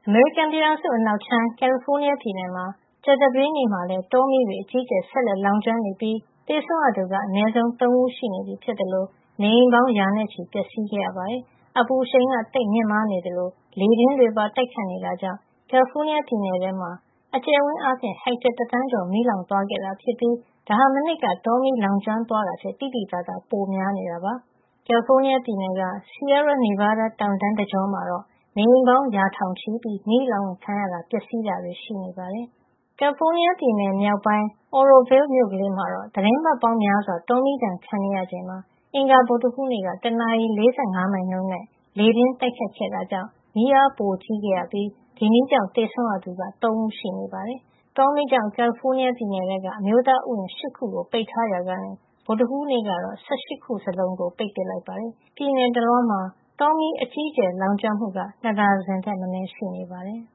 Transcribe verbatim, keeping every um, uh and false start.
အမေရိကန်ပြည်ထောင်စုအနောက်ခြမ်း ကယ်လီဖိုးနီးယားပြည်နယ်မှာကြာသပတေးနေ့မှာလည်းတောမီးတွေအကြီးအကျယ်ဆက်လက်လောင်ကျွမ်းနေပြီးသေဆုံးရသူကအနည်းဆုံးသုံးဦးရှိနေပြီဖြစ်သလိုနေအိမ်ပေါင်းရာနဲ့ချီပျက်စီးခဲ့ရပါတယ်။အပူရှိန်ကသိပ်မြင့်မားနေသလိုလေပြင်းတွေပါတိုက်ခတ်နေတာကြောင့်ကယ်လီဖိုးနီးယားပြည်နယ်ထဲမှာအကျယ်အဝန်းအားဖြင့်ဟက်တာတသန်းကျော်မီးလောင်သွားခဲ့တာဖြစ်ပြီးဒါဟာမနှစ်ကတောမီးလောင်ကျွမ်းသွားတာထက်သိသိသာသာပိုများနေတာပါ။ကယ်လီဖိုးနီးယားပြည်နယ်က Sierra Nevada တောင်တန်းတကြောမှာတော့နေအိမ်ပေါင်းရာထောင်ချီပြီးမီးလောင်ခံရတာပျက်စီးတာတွေရှိနေပါတယ်။ကယ်လီဖိုးနီးယားပြည်နယ်မြောက်ပိုင်း Oroville မြို့ကလေးမှာတော့သီတင်းပတ်ပေါင်းများစွာတောမီးဒဏ်ခံနေရချိန်မှာအင်္ဂါဗုဒ္ဓဟူးနေ့ကတနာရီ ၄၅ မိုင်နှုန်းနဲ့လေပြင်းတိုက်ခတ်ခဲ့တာကြောင့်မီးအားပိုကြီးခဲ့ရပြီးဒီမီးကြောင့်သေဆုံးရသူကသုံးဦးရှိနေပါတယ်။တောမီးကြောင့်ကယ်လီဖိုးနီးယားပြည်နယ်ထဲကအမျိုးသားဥယျာဉ်၈ခုကိုပိတ်ထားရာကနေဗုဒ္ဓဟူးနေ့ကတော့၁၈ခုစလုံးကိုပိတ်ပစ်လိုက်ပါတယ်။ပြည်နယ်တလွှားမှာတောမီးအကြီးအကျယ်လောင်ကျွမ်းမှုကနှစ်ဒါဇင်ထက်မနည်းရှိနေပါတယ်။